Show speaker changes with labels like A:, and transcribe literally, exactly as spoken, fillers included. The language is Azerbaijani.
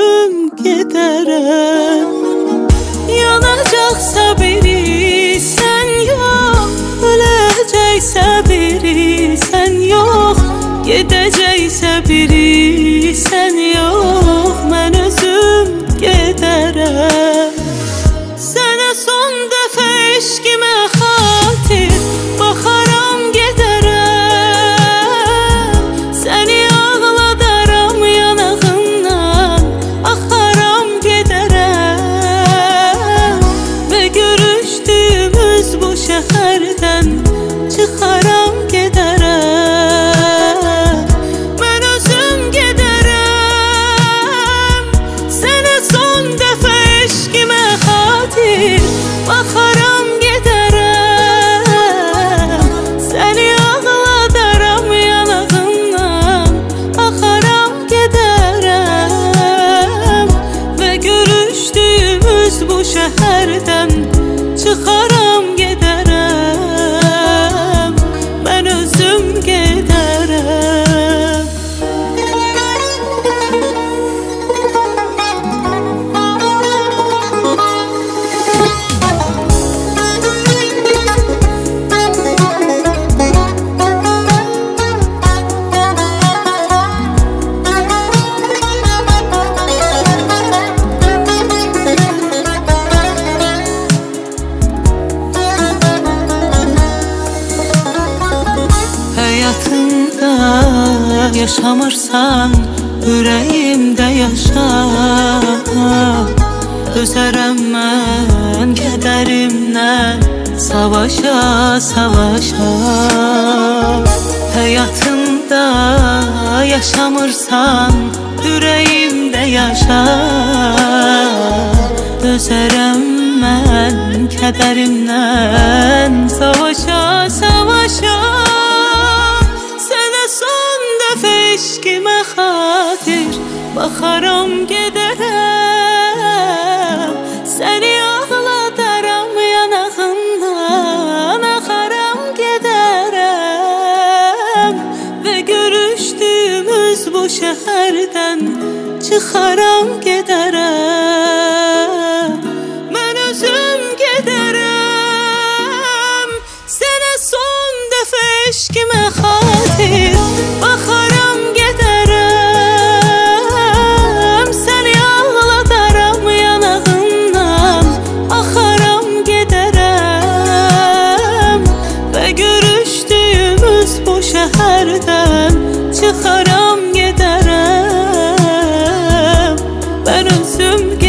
A: özüm gedərəm. Yanacaqsa biri sən yox, öləcəksə biri sən yox, gedəcəksə biri sən yox, mən özüm gedərəm. Sənə son dəfə eşqimə xatir baxaram gedərəm. Səni ağladaram yanağından, axaram gedərəm. Və görüşdüyümüz bu şəhərdən çıxaram gedərəm. Mən özüm gedərəm. Sənə son dəfə eşqimə xatir baxaram gedərəm. Səni ağladaram yanağından, axaram gedərəm. Və görüşdüyümüz bu şəhərdən çıxaram gedərəm. Mən özüm gedərəm. Həyatımda yaşamırsan, ürəyimdə yaşa. Dözərəm mən kədərimlə savaşa, savaşa. Həyatımda yaşamırsan, ürəyimdə yaşa. Dözərəm mən kədərimlə savaşa, savaşa. Eşqimə xatir baxaram gedərəm. Səni ağladaram yanağından, axaram gedərəm. Və görüşdüyümüz bu şəhərdən çıxaram gedərəm. Mən özüm gedərəm. Sənə son dəfə eşqimə xatir baxaram gedərəm. Səni ağladaram yanağından, axaram gedərəm. Və görüşdüyümüz bu şəhərdən çıxaram gedərəm. Mən özüm